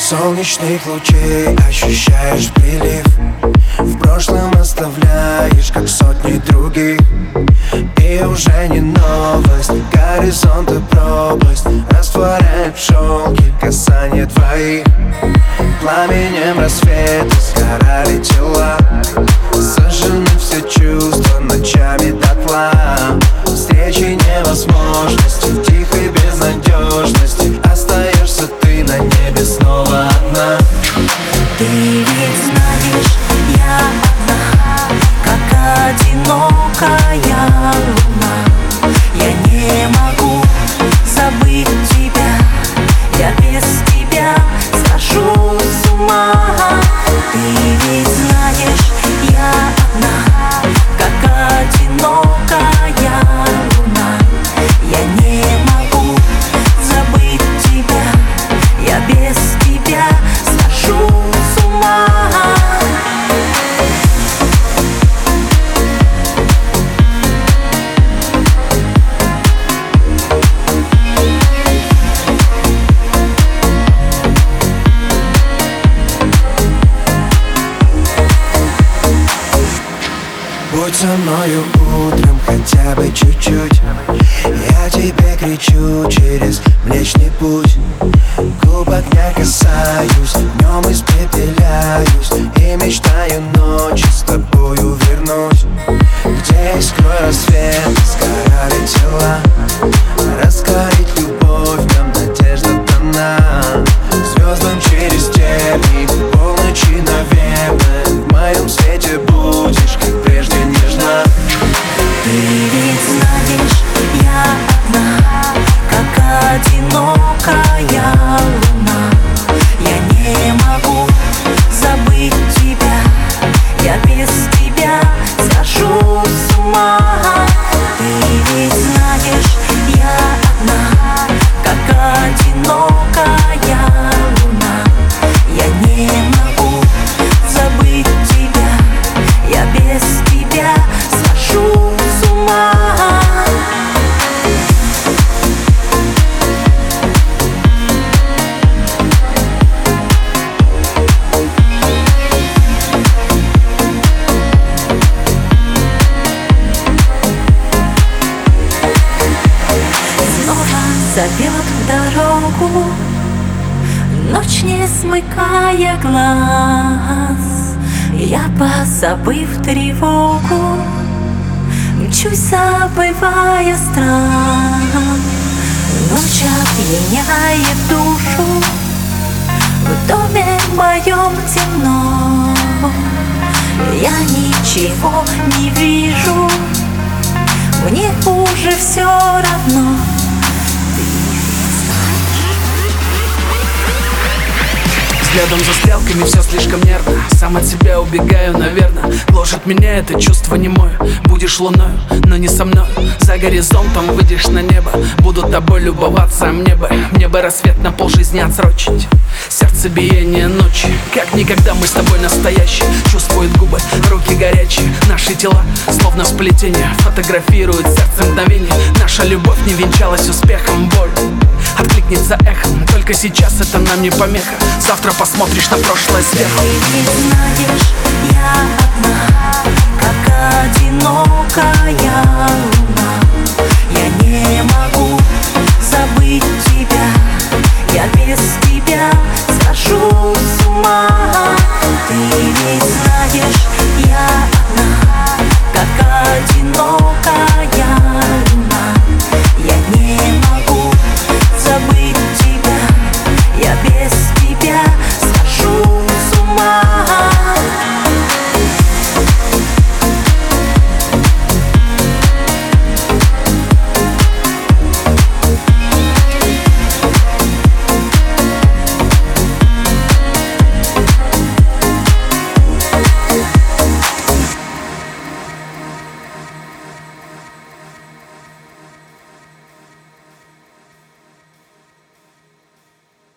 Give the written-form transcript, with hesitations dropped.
солнечных лучей ощущаешь прилив. В прошлом оставляешь, как сотни других. И уже не новость, горизонт и пропасть растворяет в шелке касание твоих. Пламенем рассвета сгорали тела, сожжены все чувства ночами дотла. Встречи невозможности, в тихой безнадежности остаешься ты на небе снова одна. Ты ведь знаешь, я одна, как одинокая луна. Я не могу забыть тебя, я без тебя схожу с ума. Ты ведь знаешь, я одна, как одинокая луна. Я не могу забыть тебя, я без тебя схожу с ума. Будь со мною утром хотя бы чуть-чуть. Я тебе кричу через Млечный Путь. Губ огня касаюсь, днем испепеляюсь и мечтаю ночью с тобою вернуть. Где искрой рассвета сгорали тела, раскорить любовь, нам надежда дана. Звездам через тернии, полночи, наверное, в моем свете будешь, как прежде, нежна. Ты ведь знаешь, я одна, как одинокая луна. Я не могу забыть тебя, я без тебя схожу с ума. Ты ведь знаешь, я одна, как одинокая луна. Я не могу забыть тебя, я без тебя схожу с ума. Снова зовет в дорогу ночь, не смыкая глаз. Я, позабыв тревогу, мчусь, забывая страх. Ночь опьяняет душу, в доме моем темно. Я ничего не вижу, мне уже все равно. Взглядом за стрелками все слишком нервно. Сам от себя убегаю, наверное. Гложет меня это чувство немое. Будешь луною, но не со мной. За горизонтом выйдешь на небо. Буду тобой любоваться, мне бы рассвет на полжизни отсрочить. Сердцебиение ночи, как никогда мы с тобой настоящие. Чувствуют губы, руки горячие. Наши тела, словно сплетение, фотографируют сердце мгновение. Наша любовь не венчалась успехом, боль откликнется эхом. Только сейчас это нам не помеха. Завтра посмотришь на прошлое сверху. Ты ведь знаешь, я одна, как одинокая луна. Я не могу забыть тебя,